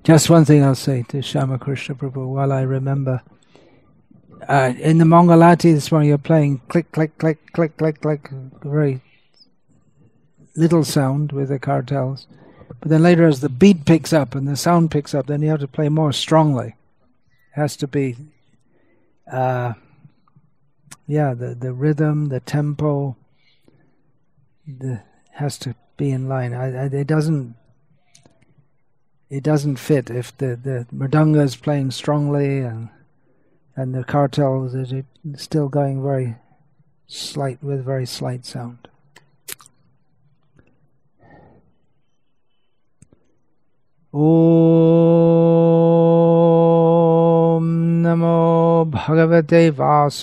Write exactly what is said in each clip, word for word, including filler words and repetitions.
Just one thing I'll say to Shamakrishna Prabhu while I remember. Uh, in the Mangalati this morning, you're playing click, click, click, click, click, click, very little sound with the cartels. But then later, as the beat picks up and the sound picks up, then you have to play more strongly. It has to be, uh, yeah, the, the rhythm, the tempo, the has to be in line. I, I, it doesn't. It doesn't fit if the the mridanga is playing strongly and and the cartel is still going very slight with very slight sound. Om Namo Bhagavate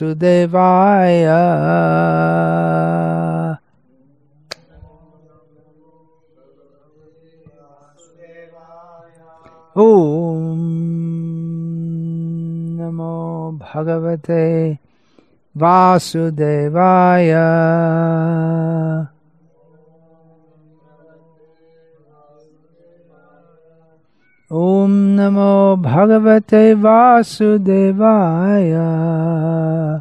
Vasudevaya. Om Namo Bhagavate Vasudevaya. Om Namo Bhagavate Vasudevaya.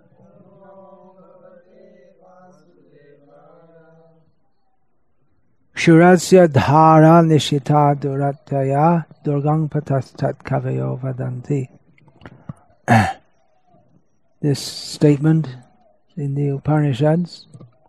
Shurasya dhara nishita durataya durgang patastat kavayo vadanti. This statement in the Upanishads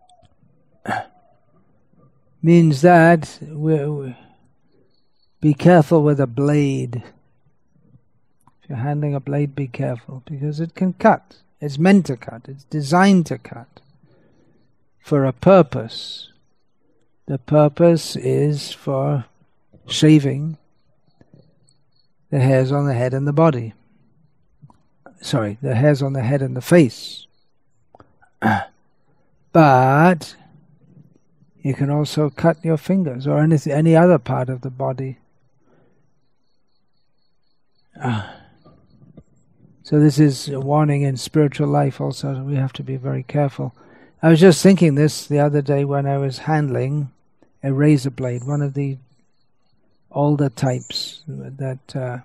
means that we, we be careful with a blade. If you're handling a blade, be careful, because it can cut. It's meant to cut. It's designed to cut for a purpose. The purpose is for shaving the hairs on the head and the body. Sorry, the hairs on the head and the face. But you can also cut your fingers or anything, any other part of the body. So this is a warning in spiritual life also. We have to be very careful. I was just thinking this the other day when I was handling a razor blade, one of the older types that uh,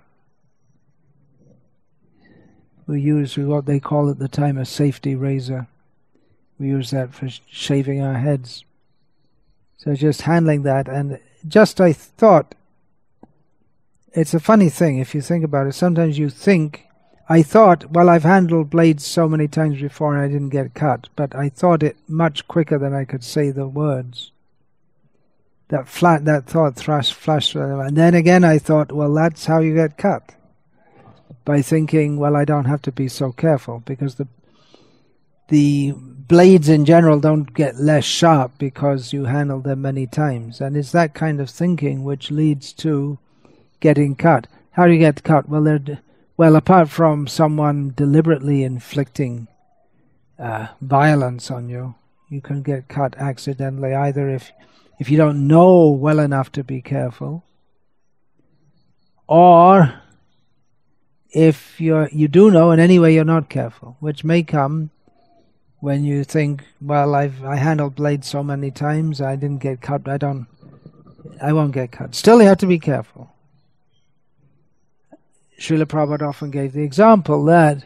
we use, what they call at the time a safety razor. We use that for shaving our heads. So just handling that, and just I thought, it's a funny thing if you think about it. Sometimes you think, I thought, well, I've handled blades so many times before and I didn't get cut, but I thought it much quicker than I could say the words. That flat, that thought thrust, flashed, and then again I thought, well, that's how you get cut. By thinking, well, I don't have to be so careful, because the the blades in general don't get less sharp because you handle them many times. And it's that kind of thinking which leads to getting cut. How do you get cut? Well, they're, well, apart from someone deliberately inflicting uh, violence on you, you can get cut accidentally, either if if you don't know well enough to be careful, or if you're, you do know and anyway you're not careful, which may come when you think, well, I've I handled blades so many times, I didn't get cut, I don't, I won't get cut. Still, you have to be careful. Srila Prabhupada often gave the example that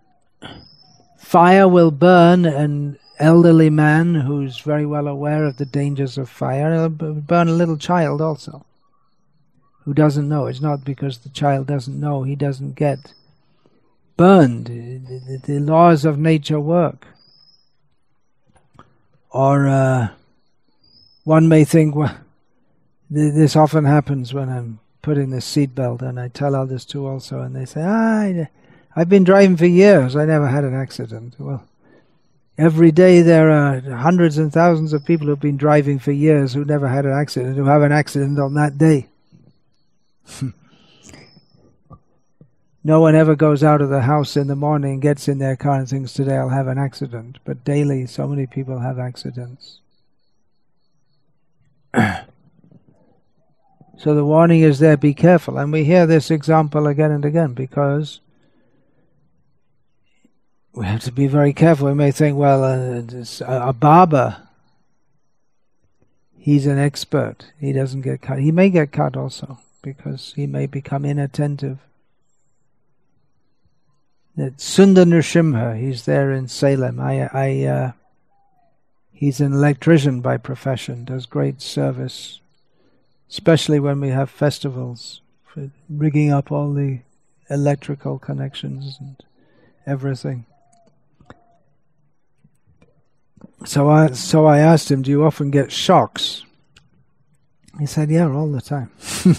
fire will burn an elderly man who's very well aware of the dangers of fire. It'll burn a little child also, who doesn't know. It's not because the child doesn't know, he doesn't get burned. The, the laws of nature work. Or uh, one may think, well, this often happens when I'm putting the seatbelt, and I tell others too also, and they say, ah, I've been driving for years, I never had an accident. Well, every day there are hundreds and thousands of people who've been driving for years who never had an accident, who have an accident on that day. No one ever goes out of the house in the morning, gets in their car and thinks, today I'll have an accident. But daily, so many people have accidents. So the warning is there, be careful. And we hear this example again and again because we have to be very careful. We may think, well, uh, a barber, he's an expert. He doesn't get cut. He may get cut also because he may become inattentive. That Sundar Nrsimha, he's there in Salem. I, I, uh, he's an electrician by profession, does great service, especially when we have festivals, for rigging up all the electrical connections and everything. So I, so I asked him, do you often get shocks? He said, yeah, all the time.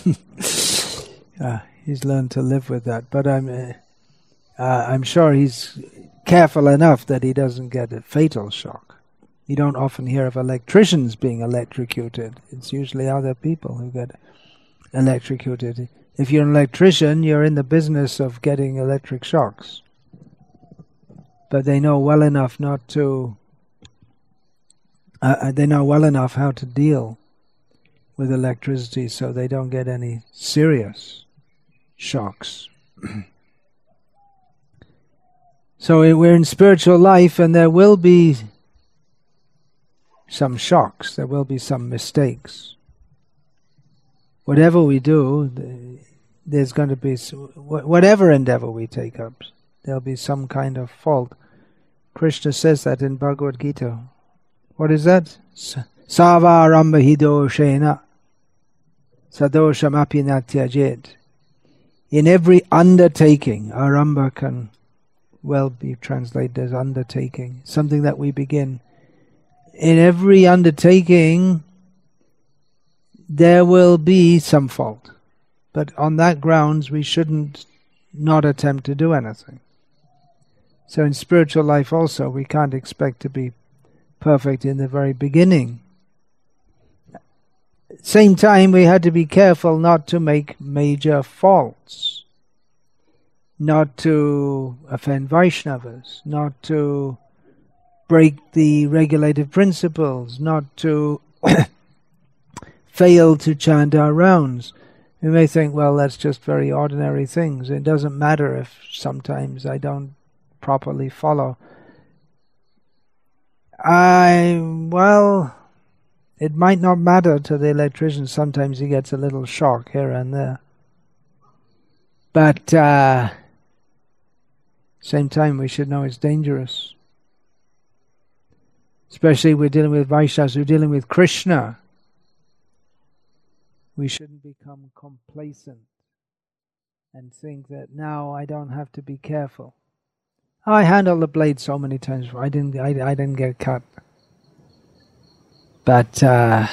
uh, he's learned to live with that, but I'm, uh, uh, I'm sure he's careful enough that he doesn't get a fatal shock. You don't often hear of electricians being electrocuted. It's usually other people who get electrocuted. If you're an electrician, you're in the business of getting electric shocks. But they know well enough not to, uh, they know well enough how to deal with electricity so they don't get any serious shocks. So we're in spiritual life, and there will be some shocks, there will be some mistakes. Whatever we do, there's going to be, whatever endeavor we take up, there'll be some kind of fault. Krishna says that in Bhagavad Gita. What is that? Savaramba hidoshena sadoshamapi natyajet. In every undertaking, aramba can well be translated as undertaking, something that we begin. In every undertaking, there will be some fault. But on that grounds, we shouldn't not attempt to do anything. So in spiritual life also, we can't expect to be perfect in the very beginning. Same time, we had to be careful not to make major faults, not to offend Vaishnavas, not to break the regulated principles, not to fail to chant our rounds. We may think, well, that's just very ordinary things. It doesn't matter if sometimes I don't properly follow. I, well, it might not matter to the electrician. Sometimes he gets a little shock here and there. But uh, same time, we should know it's dangerous. Especially we're dealing with Vaishnavas, we're dealing with Krishna. We shouldn't become complacent and think that now I don't have to be careful. I handled the blade so many times. I didn't. I, I didn't get cut. But uh,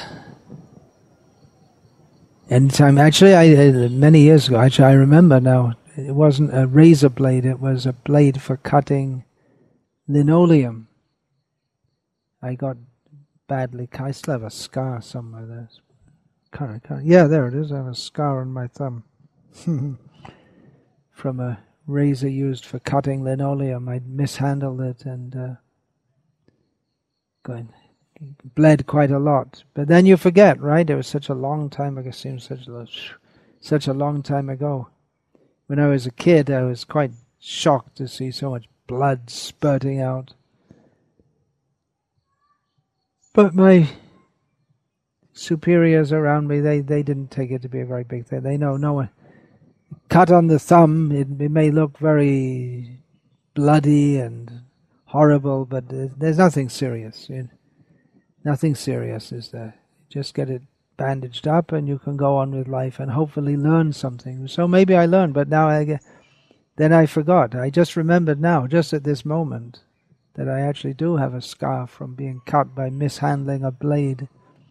anytime, actually, I many years ago. Actually, I remember now. It wasn't a razor blade. It was a blade for cutting linoleum. I got badly. I still have a scar somewhere there. Can't, can't, yeah, there it is. I have a scar on my thumb from a razor used for cutting linoleum. I mishandled it and uh, going bled quite a lot. But then you forget, right? It was such a long time ago. It seems such a such a long time ago. When I was a kid, I was quite shocked to see so much blood spurting out. But my superiors around me, they, they didn't take it to be a very big thing. They know no one. Cut on the thumb, it, it may look very bloody and horrible, but there's nothing serious. It, nothing serious is there. Just get it bandaged up and you can go on with life and hopefully learn something. So maybe I learned, but now I get, then I forgot. I just remembered now, just at this moment, that I actually do have a scar from being cut by mishandling a blade.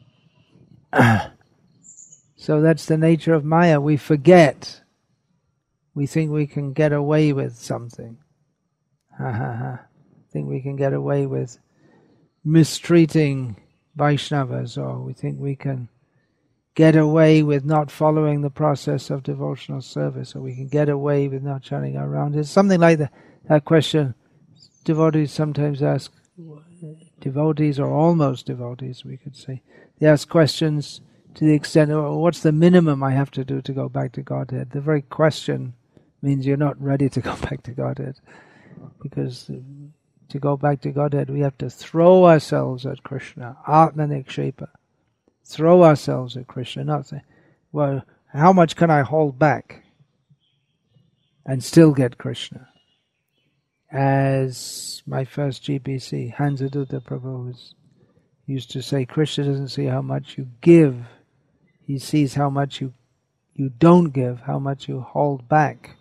So that's the nature of Maya. We forget. We think we can get away with something. Ha ha ha. Think we can get away with mistreating Vaishnavas, or we think we can get away with not following the process of devotional service, or we can get away with not chanting our rounds. It's something like that, that question devotees sometimes ask, devotees or almost devotees, we could say. They ask questions to the extent of, oh, what's the minimum I have to do to go back to Godhead? The very question means you're not ready to go back to Godhead. Because to go back to Godhead, we have to throw ourselves at Krishna, Atma Nikshepa. Throw ourselves at Krishna, not say, well, how much can I hold back and still get Krishna? As my first G P C, Hansadutta Prabhu, was, used to say, Krishna doesn't see how much you give, he sees how much you you don't give, how much you hold back.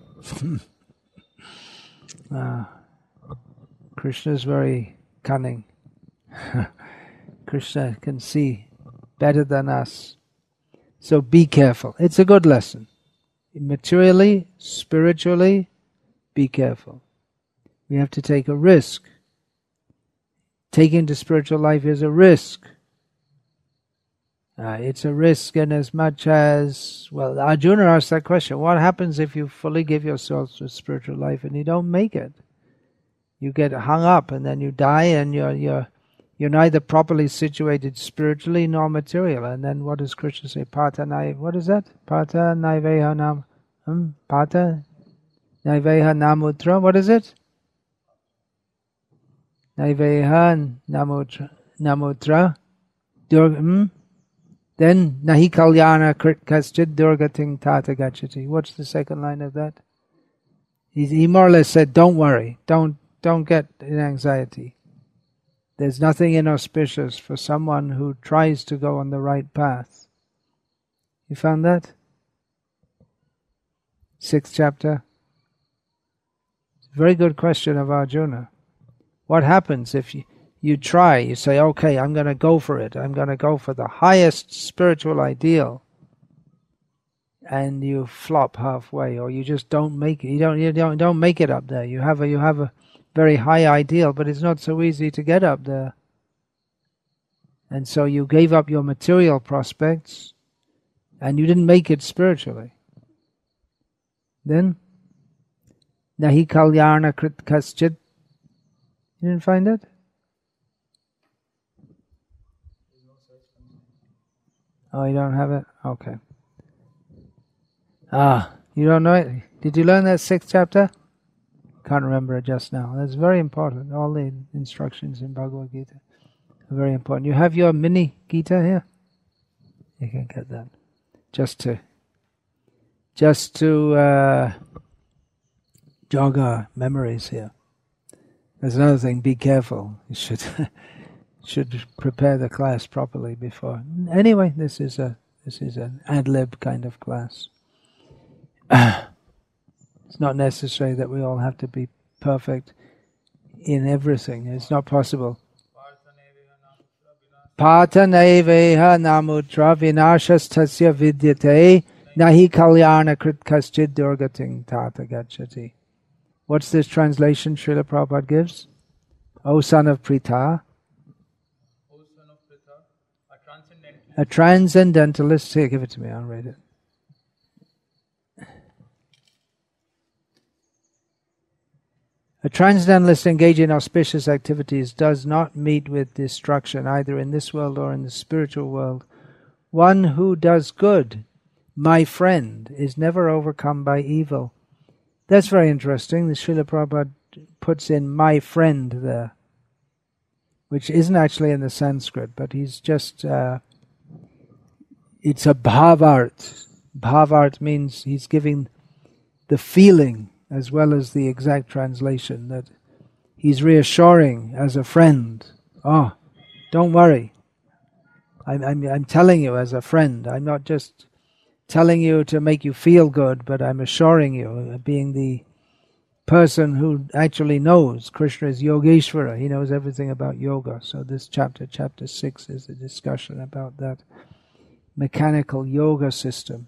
uh, Krishna is very cunning. Krishna can see better than us. So be careful. It's a good lesson. Materially, spiritually, be careful. We have to take a risk. Taking to spiritual life is a risk. Uh, it's a risk in as much as, well, Arjuna asked that question, what happens if you fully give yourself to spiritual life and you don't make it? You get hung up and then you die and you're you're you're neither properly situated spiritually nor material. And then what does Krishna say? Pata nai, what is that? Pata naiveha nam, hmm? Pata naiveha namutra, what is it? Naiveha namutra, namutra, durga, hmm? Then nahi kalyana krit kaschid durgating tata gachati. What's the second line of that? He, he more or less said, don't worry, don't don't get in anxiety. There's nothing inauspicious for someone who tries to go on the right path. You found that? Sixth chapter. Very good question of Arjuna. What happens if you, you try, you say, okay, I'm going to go for it, I'm going to go for the highest spiritual ideal, and you flop halfway, or you just don't make it, you don't, you don't, don't make it up there. You have a, you have a very high ideal, but it's not so easy to get up there. And so you gave up your material prospects, and you didn't make it spiritually. Then, nahi kalyana krit kaschit. You didn't find it? Oh, you don't have it? Okay. Ah, you don't know it? Did you learn that sixth chapter? Can't remember it just now. That's very important. All the instructions in Bhagavad Gita are very important. You have your mini Gita here? You can get that. Just to, just to uh, jog our memories here. There's another thing, be careful. You should should prepare the class properly before. Anyway, this is a this is an ad-lib kind of class. It's not necessary that we all have to be perfect in everything. It's not possible. Pata naiveha namutra vinashas tasya vidyate nahi kalyana krit kaschid durgating tata gachati. What's this translation Srila Prabhupada gives? O son of Pritha, O son of Pritha, a transcendentalist. A transcendentalist. Here, give it to me, I'll read it. A transcendentalist engaged in auspicious activities does not meet with destruction either in this world or in the spiritual world. One who does good, my friend, is never overcome by evil. That's very interesting. The Srila Prabhupada puts in my friend there, which isn't actually in the Sanskrit, but he's just, uh, it's a bhavart. Bhavart means he's giving the feeling as well as the exact translation, that he's reassuring as a friend. Oh, don't worry. I'm, I'm, I'm telling you as a friend. I'm not just telling you to make you feel good, but I'm assuring you, being the person who actually knows. Krishna is Yogeshvara. He knows everything about yoga. So this chapter, chapter six, is a discussion about that mechanical yoga system.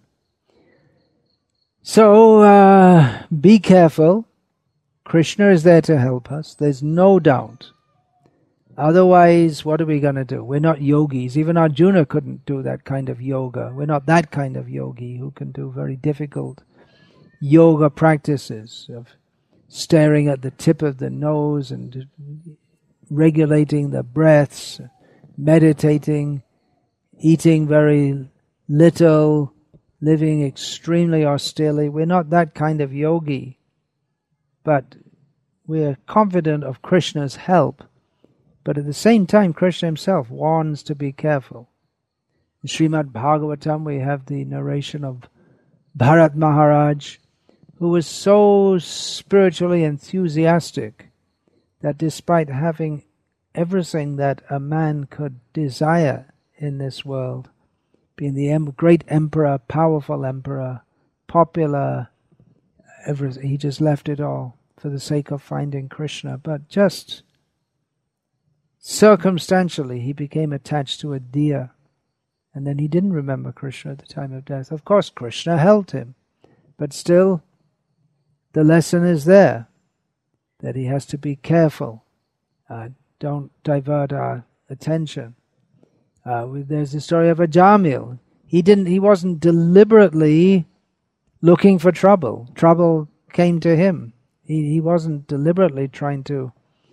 So, uh, be careful. Krishna is there to help us. There's no doubt. Otherwise, what are we going to do? We're not yogis. Even Arjuna couldn't do that kind of yoga. We're not that kind of yogi who can do very difficult yoga practices of staring at the tip of the nose and regulating the breaths, meditating, eating very little, living extremely austerely. We're not that kind of yogi, but we're confident of Krishna's help. But at the same time, Krishna himself warns to be careful. In Srimad Bhagavatam, we have the narration of Bharat Maharaj, who was so spiritually enthusiastic that despite having everything that a man could desire in this world, being the em- great emperor, powerful emperor, popular, everything, he just left it all for the sake of finding Krishna. But just circumstantially, he became attached to a deer. And then he didn't remember Krishna at the time of death. Of course, Krishna helped him. But still, the lesson is there, that he has to be careful. Uh, don't divert our attention. Uh, there's the story of Ajamil. He didn't. He wasn't deliberately looking for trouble. Trouble came to him. He, he wasn't deliberately trying to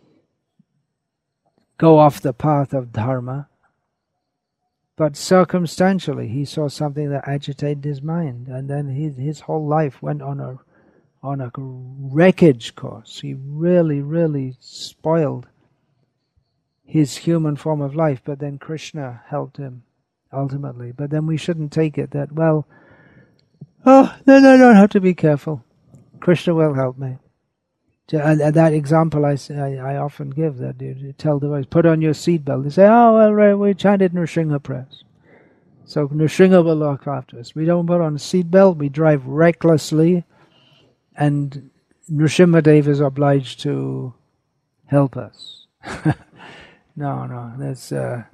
go off the path of dharma. But circumstantially, he saw something that agitated his mind, and then his his whole life went on a on a wreckage course. He really, really spoiled his human form of life. But then Krishna helped him ultimately. But then we shouldn't take it that, well, oh, then I don't have to be careful. Krishna will help me. And that example I, I, I often give, that you, you tell the boys, put on your seatbelt. They say, oh, well, right, we chanted Nrsimha Press. So Nrsimha will look after us. We don't put on a seatbelt, we drive recklessly, and Nrsimha Dev is obliged to help us. no, no, that's... Uh,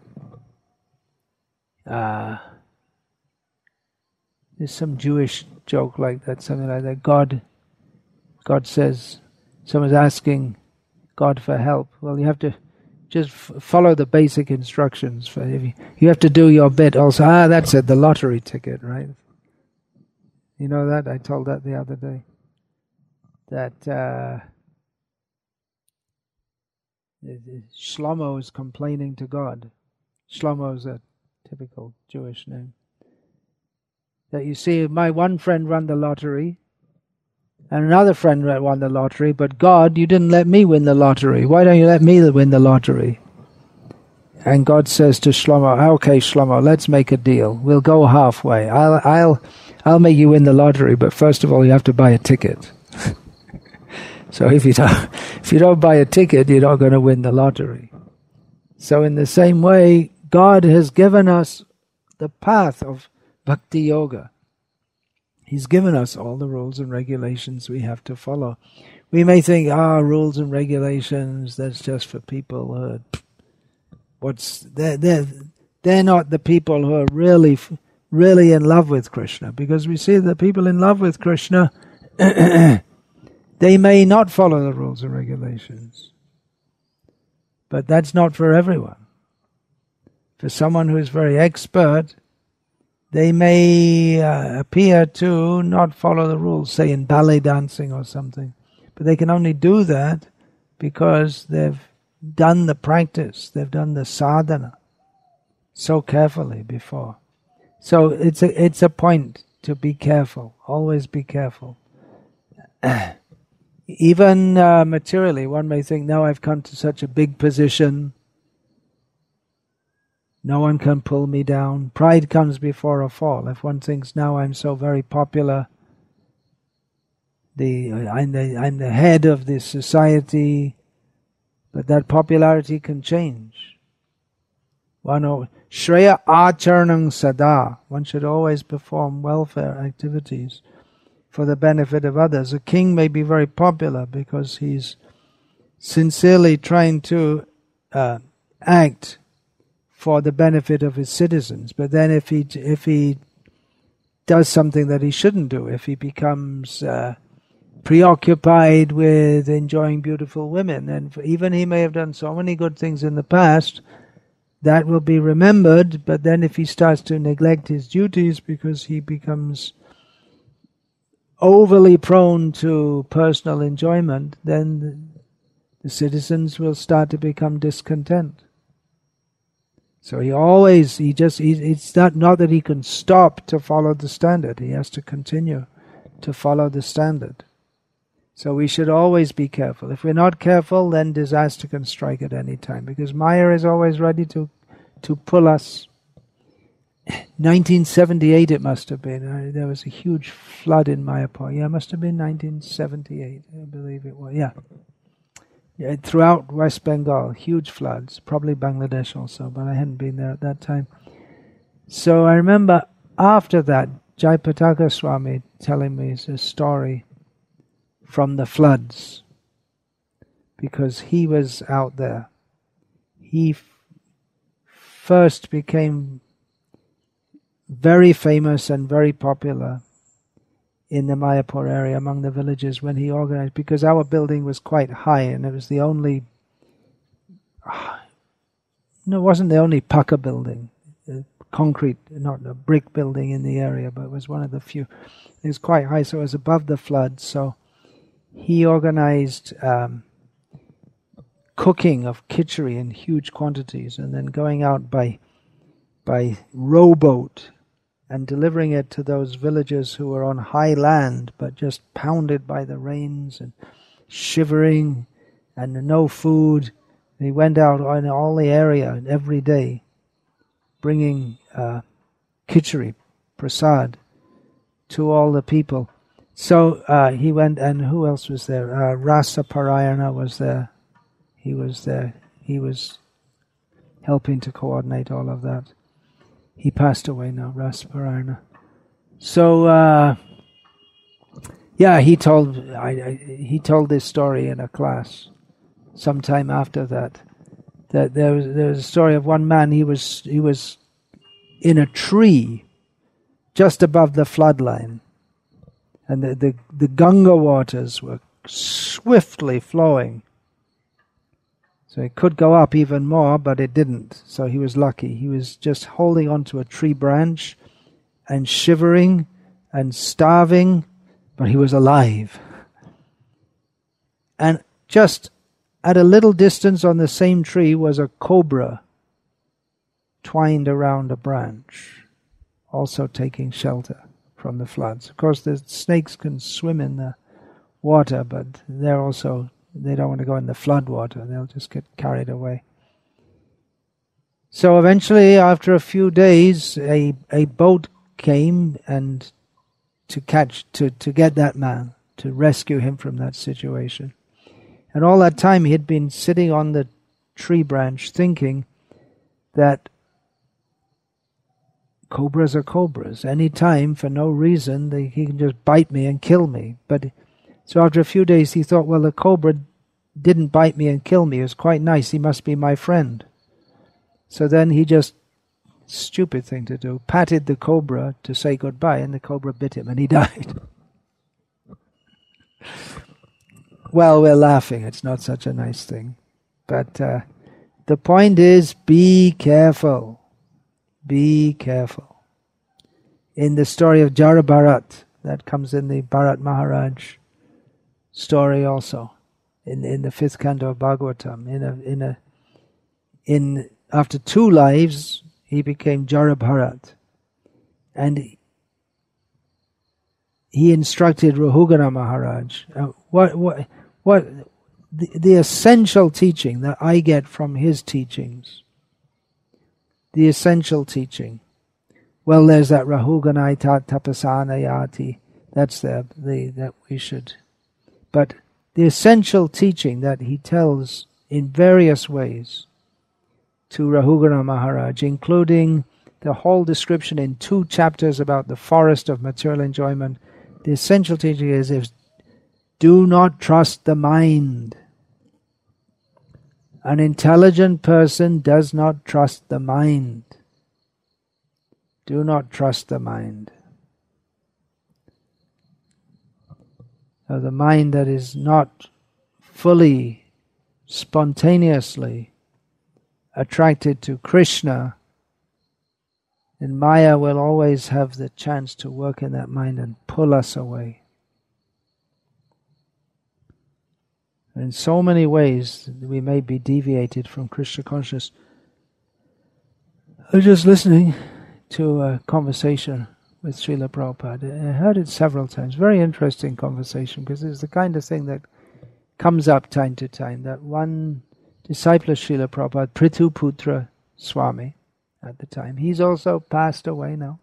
uh, there's some Jewish joke like that, something like that. God, God says... Someone's asking God for help. Well, you have to just f- follow the basic instructions. For if you, you have to do your bit also. Ah, that's it, the lottery ticket, right? You know that? I told that the other day. That uh, Shlomo is complaining to God. Shlomo is a typical Jewish name. That you see, my one friend won the lottery, and another friend won the lottery, but God, you didn't let me win the lottery. Why don't you let me win the lottery? And God says to Shlomo, okay, Shlomo, let's make a deal. We'll go halfway. I'll, I'll, I'll make you win the lottery, but first of all, you have to buy a ticket. So if you don't, if you don't buy a ticket, you're not going to win the lottery. So in the same way, God has given us the path of Bhakti Yoga. He's given us all the rules and regulations we have to follow. We may think, ah, oh, rules and regulations, that's just for people who are, what's, they're, they're, they're not the people who are really, really in love with Krishna. Because we see that people in love with Krishna, they may not follow the rules and regulations. But that's not for everyone. For someone who is very expert, they may uh, appear to not follow the rules, say in ballet dancing or something. But they can only do that because they've done the practice, they've done the sadhana so carefully before. So it's a, it's a point to be careful, always be careful. Even uh, materially, one may think, now I've come to such a big position, no one can pull me down. Pride comes before a fall. If one thinks, now I'm so very popular, the I'm the I'm the head of this society, but that popularity can change. One Shreya Acharanam Sada. One should always perform welfare activities for the benefit of others. A king may be very popular because he's sincerely trying to uh, act for the benefit of his citizens. But then if he if he does something that he shouldn't do, if he becomes uh, preoccupied with enjoying beautiful women, and even he may have done so many good things in the past, that will be remembered. But then if he starts to neglect his duties because he becomes overly prone to personal enjoyment, then the citizens will start to become discontent. So he always, he just, he, it's not, not that he can stop to follow the standard. He has to continue to follow the standard. So we should always be careful. If we're not careful, then disaster can strike at any time, because Maya is always ready to, to pull us nineteen seventy-eight it must have been. Uh, there was a huge flood in Mayapur. Yeah, it must have been nineteen seventy-eight, I believe it was. Yeah. Yeah, throughout West Bengal, huge floods. Probably Bangladesh also, but I hadn't been there at that time. So I remember after that, Jayapataka Swami telling me a story from the floods, because he was out there. He f- first became very famous and very popular in the Mayapur area among the villages when he organized, because our building was quite high and it was the only, no, it wasn't the only pucca building, uh, concrete, not a brick building in the area, but it was one of the few. It was quite high, so it was above the flood. So he organized um, cooking of khichdi in huge quantities and then going out by by rowboat and delivering it to those villagers who were on high land but just pounded by the rains and shivering and no food. He went out in all the area every day bringing uh, khichdi, prasad, to all the people. So uh, he went, and who else was there? Uh, Rasa Parayana was there. He was there. He was helping to coordinate all of that. He passed away now, Rasa Parayana. So uh, yeah, he told I, I, he told this story in a class sometime after that. That there was there was a story of one man. He was he was in a tree just above the flood line, and the, the, the Ganga waters were swiftly flowing. So it could go up even more, but it didn't. So he was lucky. He was just holding onto a tree branch and shivering and starving, but he was alive. And just at a little distance on the same tree was a cobra twined around a branch, also taking shelter from the floods. Of course, the snakes can swim in the water, but they're also, they don't want to go in the flood water. They'll just get carried away. So eventually, after a few days, a, a boat came and to catch, to, to get that man, to rescue him from that situation. And all that time he had been sitting on the tree branch thinking that cobras are cobras. Any time, for no reason, they, he can just bite me and kill me. But so after a few days he thought, well, the cobra didn't bite me and kill me. It was quite nice. He must be my friend. So then he just, stupid thing to do, patted the cobra to say goodbye, and the cobra bit him and he died. Well, we're laughing. It's not such a nice thing. But uh, the point is, be careful. Be careful. In the story of Jara Bharat, that comes in the Bharat Maharaj story also, in in the fifth canto of Bhagavatam. In a in a in after two lives, he became Jara Bharat, and he instructed Rahugana Maharaj. Uh, what what what the, the essential teaching that I get from his teachings. The essential teaching. Well, there's that Rahuganai tapasanayati. That's the, the that we should. But the essential teaching that he tells in various ways to Rahugana Maharaj, including the whole description in two chapters about the forest of material enjoyment. The essential teaching is, is do not trust the mind. An intelligent person does not trust the mind. Do not trust the mind. So the mind that is not fully, spontaneously attracted to Krishna, then Maya will always have the chance to work in that mind and pull us away. In so many ways, we may be deviated from Krishna consciousness. I was just listening to a conversation with Srila Prabhupada. I heard it several times. Very interesting conversation, because it's the kind of thing that comes up time to time. That one disciple of Srila Prabhupada, Prithuputra Swami, at the time. He's also passed away now.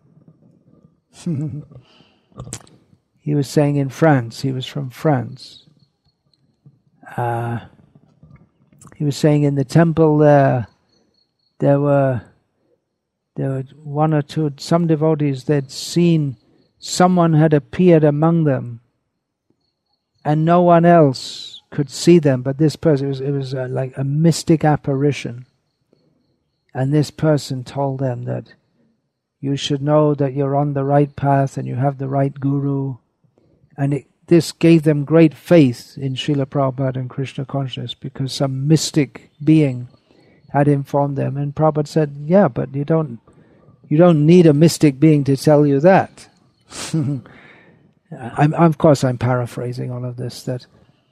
He was saying in France, he was from France. Uh, he was saying in the temple there, there were there were one or two, some devotees, they'd seen someone had appeared among them, and no one else could see them, but this person, it was, it was uh, like a mystic apparition. And this person told them that you should know that you're on the right path and you have the right guru. And it, this gave them great faith in Srila Prabhupada and Krishna consciousness, because some mystic being had informed them. And Prabhupada said, yeah, but you don't you don't need a mystic being to tell you that. I'm, I'm, of course, I'm paraphrasing all of this. That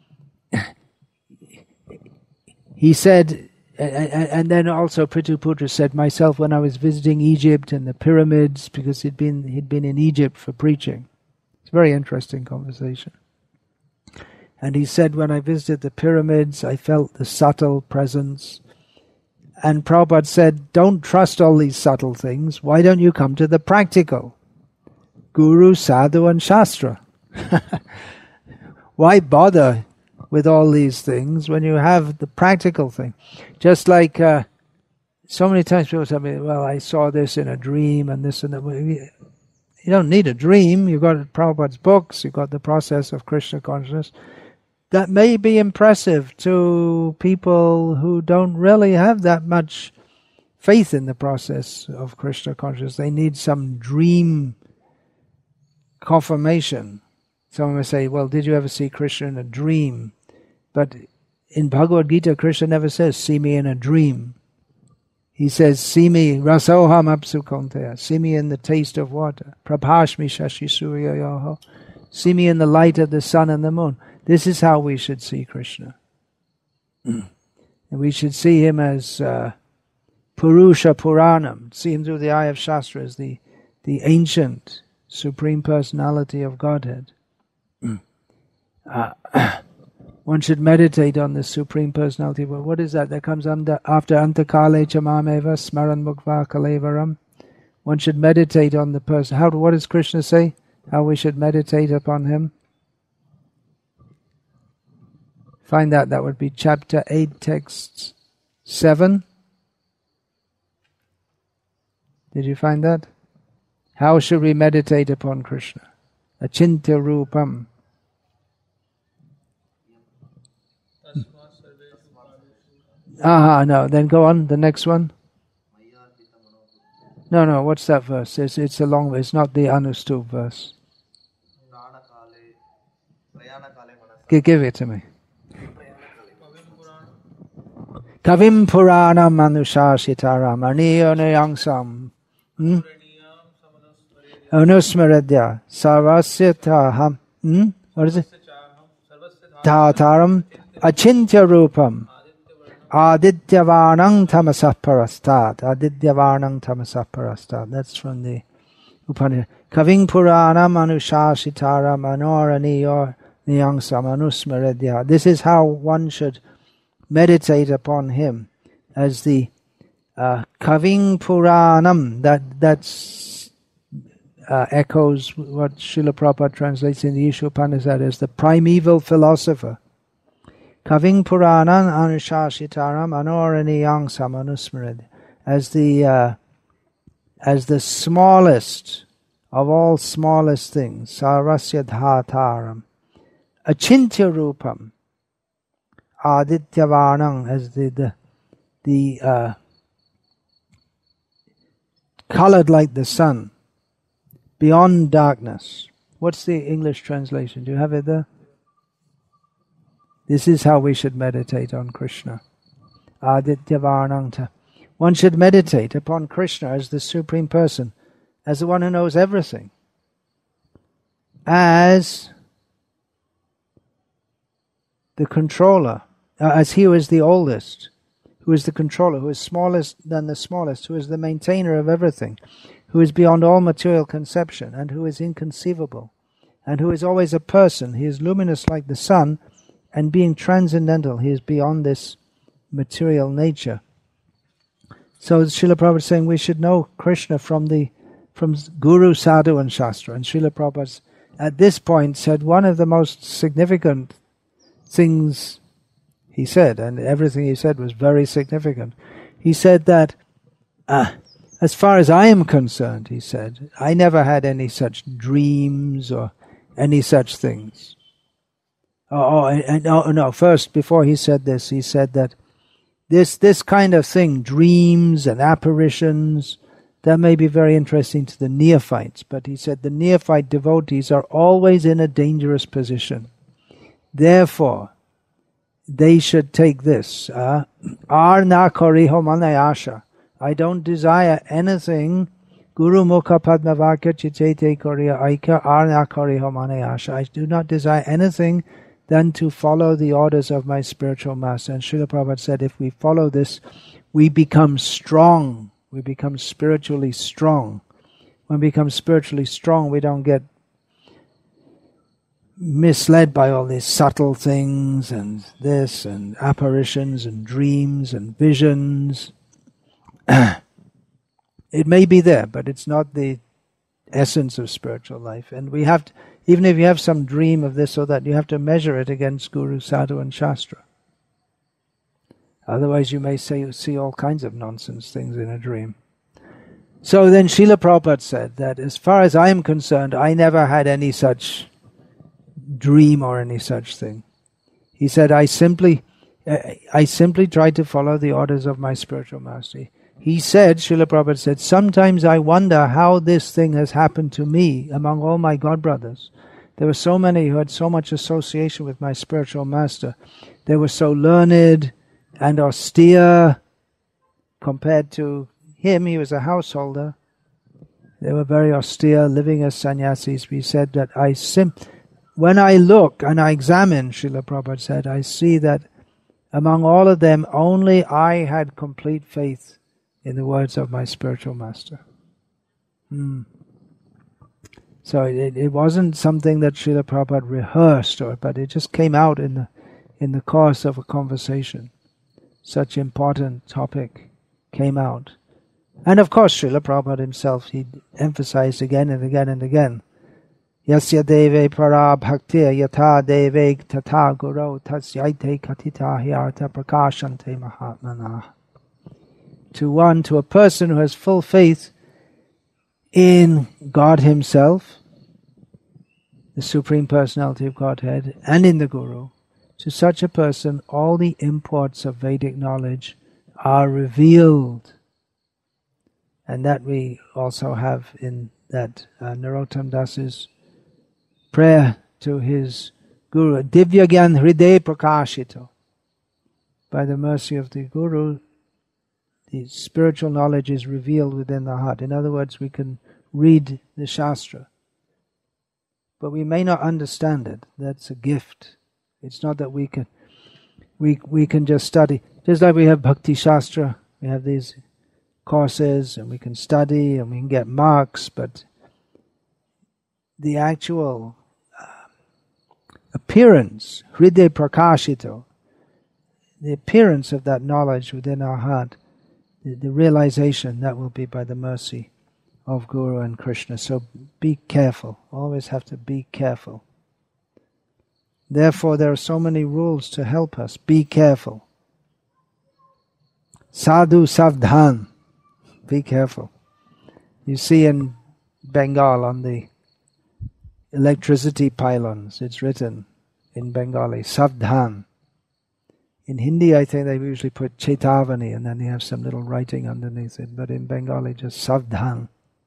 he said, and then also Prithuputra said, myself, when I was visiting Egypt and the pyramids, because he'd been he'd been in Egypt for preaching. It's a very interesting conversation. And he said, when I visited the pyramids, I felt the subtle presence. And Prabhupada said, don't trust all these subtle things. Why don't you come to the practical? Guru, Sadhu and Shastra. Why bother with all these things when you have the practical thing? Just like uh, so many times people tell me, well, I saw this in a dream and this and that. You don't need a dream. You've got Prabhupada's books. You've got the process of Krishna consciousness. That may be impressive to people who don't really have that much faith in the process of Krishna consciousness. They need some dream confirmation. Someone may say, well, did you ever see Krishna in a dream? But in Bhagavad Gita, Krishna never says, see me in a dream. He says, see me, rasoham apsu konteya, see me in the taste of water. Prabhashmi shashi suryayoho, see me in the light of the sun and the moon. This is how we should see Krishna. And we should see him as uh, Purusha Puranam, see him through the eye of Shastra as the, the ancient Supreme Personality of Godhead. Uh, one should meditate on the Supreme Personality. Well, what is that? That comes under, after Antakale Chamameva Smaran Mukva Kalevaram. One should meditate on the person. How? What does Krishna say? How we should meditate upon him? Find that. That would be chapter eight, text seven. Did you find that? How should we meditate upon Krishna? Achintya Rupam. Aha, no. Then go on, the next one. No, no, what's that verse? It's, it's a long verse. It's not the Anustup verse. G- give it to me. Kavim Puranam Manushashitaram Aniyo Nayangsam Anusmaradya Sarvasyataham. Hmm? What is it? Tataram Achintya Rupam Adityavarnang Tamasah Parastat. Adityavarnang Tamasah Parastat. That's from the Upanishad. Kaving Puranam Anushashitaram Anoraniyor Niyangsam Anusmaradya. This is how one should meditate upon him, as the uh, Kaving Puranam. That that's uh, echoes what Srila Prabhupada translates in the Ishopanishad as the primeval philosopher. Kaving Puranan Anushashitaram Anorani Samanusmarid, as the uh, as the smallest of all smallest things, Sarvasya Dhataram, Achintya Rupam, Adityavarnang, as the the, the uh, colored like the sun, beyond darkness. What's the English translation? Do you have it there? This is how we should meditate on Krishna. Adityavarnanta. One should meditate upon Krishna as the Supreme Person, as the one who knows everything, as the controller, uh, as he who is the oldest, who is the controller, who is smallest than the smallest, who is the maintainer of everything, who is beyond all material conception, and who is inconceivable, and who is always a person. He is luminous like the sun, and being transcendental, he is beyond this material nature. So Srila Prabhupada is saying we should know Krishna from the from Guru, Sadhu and Shastra. And Srila Prabhupada at this point said one of the most significant things he said, and everything he said was very significant. He said that, uh, as far as I am concerned, he said, I never had any such dreams or any such things. Oh, oh no, no, first, before he said this, he said that this this kind of thing, dreams and apparitions, that may be very interesting to the neophytes, but he said the neophyte devotees are always in a dangerous position. Therefore, they should take this. Ar na kariho manayasha. I don't desire anything. Guru mukha padmavakya chichete kariya aika ar na kariho manayasha. I do not desire anything than to follow the orders of my spiritual master. And Srila Prabhupada said, if we follow this, we become strong. We become spiritually strong. When we become spiritually strong, we don't get misled by all these subtle things and this and apparitions and dreams and visions. It may be there, but it's not the essence of spiritual life. And we have to, even if you have some dream of this or that, you have to measure it against Guru, Sadhu and Shastra. Otherwise you may say, see all kinds of nonsense things in a dream. So then Srila Prabhupada said that as far as I am concerned, I never had any such dream or any such thing. He said, I simply uh, I simply tried to follow the orders of my spiritual master. He said, Srila Prabhupada said, sometimes I wonder how this thing has happened to me among all my godbrothers. There were so many who had so much association with my spiritual master. They were so learned and austere compared to him. He was a householder. They were very austere, living as sannyasis. We said that I sim- when I look and I examine, Srila Prabhupada said, I see that among all of them, only I had complete faith in the words of my spiritual master. Hmm. So it, it wasn't something that Srila Prabhupada rehearsed, or, but it just came out in the in the course of a conversation. Such important topic came out. And of course Srila Prabhupada himself, he emphasized again and again and again, Yasya deve para bhaktir yatha deve tata guru tasyaite katita hyartha prakashante mahatmana. To one, to a person who has full faith in God Himself, the Supreme Personality of Godhead, and in the Guru, to such a person all the imports of Vedic knowledge are revealed. And that we also have in that uh, Narottam Das's prayer to his Guru, Divya Gyan Hriday Prakashito. By the mercy of the Guru, the spiritual knowledge is revealed within the heart. In other words, we can read the Shastra, but we may not understand it. That's a gift. It's not that we can we we can just study. Just like we have Bhakti Shastra, we have these courses and we can study and we can get marks, but the actual uh, appearance, Hriday Prakashito, the appearance of that knowledge within our heart, the, the realization, that will be by the mercy of Guru and Krishna. So be careful. Always have to be careful. Therefore, there are so many rules to help us. Be careful. Sadhu savdhan. Be careful. You see in Bengal on the electricity pylons, it's written in Bengali, savdhan. In Hindi, I think they usually put Chetavani and then they have some little writing underneath it. But in Bengali, just savdhan.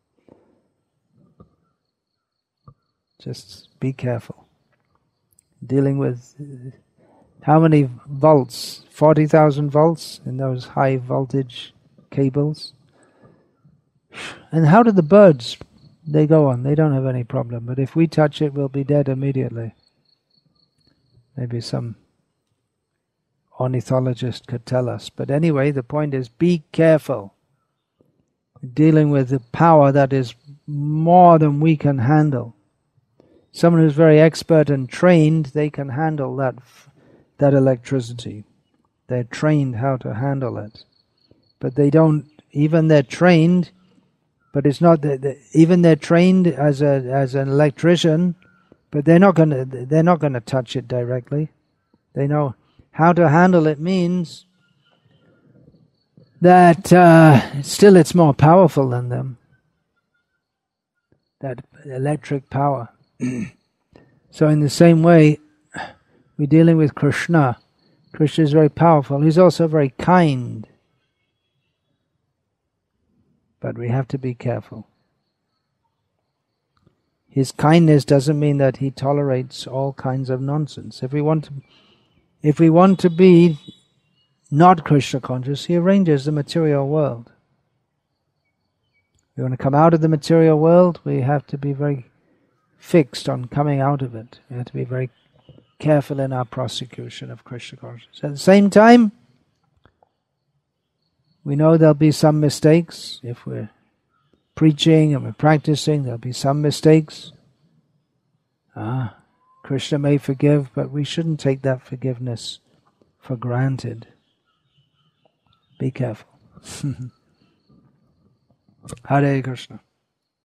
Just be careful. Dealing with how many volts? forty thousand volts in those high voltage cables. And how do the birds, they go on, they don't have any problem. But if we touch it, we'll be dead immediately. Maybe some ornithologist could tell us. But anyway, the point is, be careful. Dealing with the power that is more than we can handle. Someone who's very expert and trained, they can handle that that electricity. They're trained how to handle it. But they don't even they're trained, but it's not that that- even they're trained as a as an electrician, but they're not going to they're not going to touch it directly. They know how to handle it. Means that uh, still it's more powerful than them. That electric power. So in the same way, we're dealing with Krishna. Krishna is very powerful. He's also very kind. But we have to be careful. His kindness doesn't mean that he tolerates all kinds of nonsense. If we want to, if we want to be not Krishna conscious, he arranges the material world. We want to come out of the material world, we have to be very fixed on coming out of it. We have to be very careful in our prosecution of Krishna consciousness. At the same time, we know there'll be some mistakes. If we're preaching and we're practicing, there'll be some mistakes. Ah, Krishna may forgive, but we shouldn't take that forgiveness for granted. Be careful. Hare Krishna.